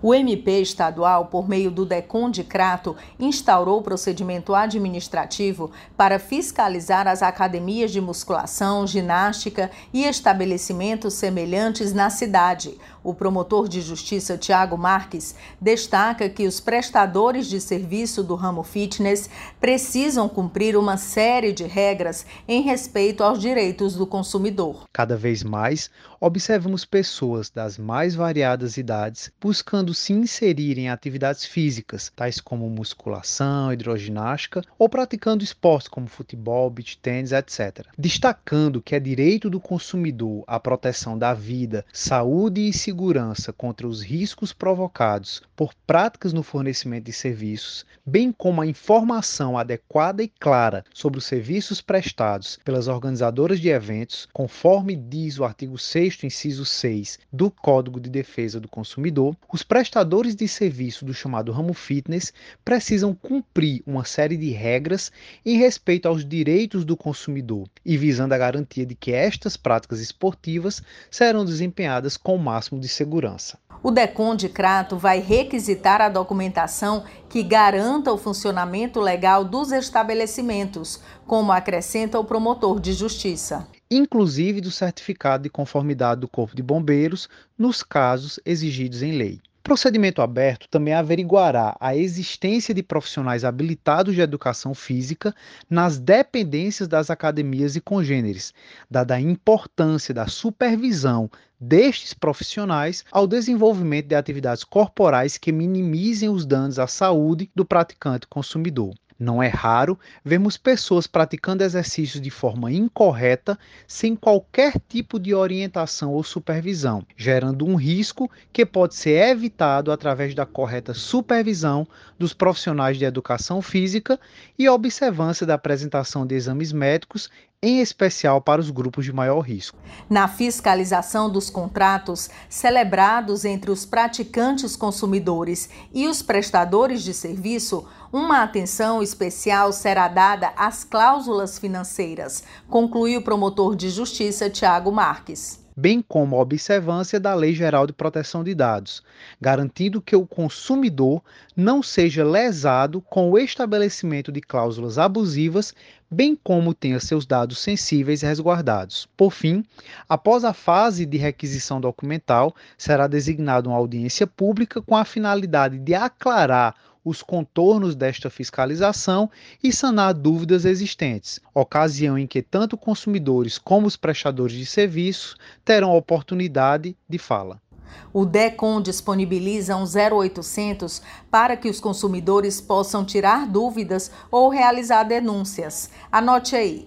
O MP estadual, por meio do DECON-DICRATO, instaurou o procedimento administrativo para fiscalizar as academias de musculação, ginástica e estabelecimentos semelhantes na cidade. O promotor de justiça Tiago Marques destaca que os prestadores de serviço do ramo fitness precisam cumprir uma série de regras em respeito aos direitos do consumidor. Cada vez mais, observamos pessoas das mais variadas idades buscando se inserir em atividades físicas, tais como musculação, hidroginástica ou praticando esportes como futebol, beach tênis, etc. Destacando que é direito do consumidor a proteção da vida, saúde e segurança contra os riscos provocados por práticas no fornecimento de serviços, bem como a informação adequada e clara sobre os serviços prestados pelas organizadoras de eventos, conforme diz o artigo 6º, inciso 6 do Código de Defesa do Consumidor, os prestadores de serviço do chamado ramo fitness precisam cumprir uma série de regras em respeito aos direitos do consumidor e visando a garantia de que estas práticas esportivas serão desempenhadas com o máximo de segurança. O DECON-DICRATO vai requisitar a documentação que garanta o funcionamento legal dos estabelecimentos, como acrescenta o promotor de justiça. Inclusive do certificado de conformidade do Corpo de Bombeiros, nos casos exigidos em lei. O procedimento aberto também averiguará a existência de profissionais habilitados de educação física nas dependências das academias e congêneres, dada a importância da supervisão destes profissionais ao desenvolvimento de atividades corporais que minimizem os danos à saúde do praticante consumidor. Não é raro vermos pessoas praticando exercícios de forma incorreta, sem qualquer tipo de orientação ou supervisão, gerando um risco que pode ser evitado através da correta supervisão dos profissionais de educação física e observância da apresentação de exames médicos, em especial para os grupos de maior risco. Na fiscalização dos contratos celebrados entre os praticantes consumidores e os prestadores de serviço, uma atenção especial será dada às cláusulas financeiras, conclui o promotor de justiça Tiago Marques. Bem como a observância da Lei Geral de Proteção de Dados, garantindo que o consumidor não seja lesado com o estabelecimento de cláusulas abusivas, bem como tenha seus dados sensíveis resguardados. Por fim, após a fase de requisição documental, será designada uma audiência pública com a finalidade de aclarar os contornos desta fiscalização e sanar dúvidas existentes, ocasião em que tanto consumidores como os prestadores de serviços terão a oportunidade de fala. O DECON disponibiliza um 0800 para que os consumidores possam tirar dúvidas ou realizar denúncias. Anote aí,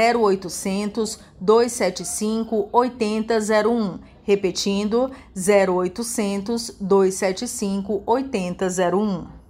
0800 275 8001. Repetindo, 0800 275 8001.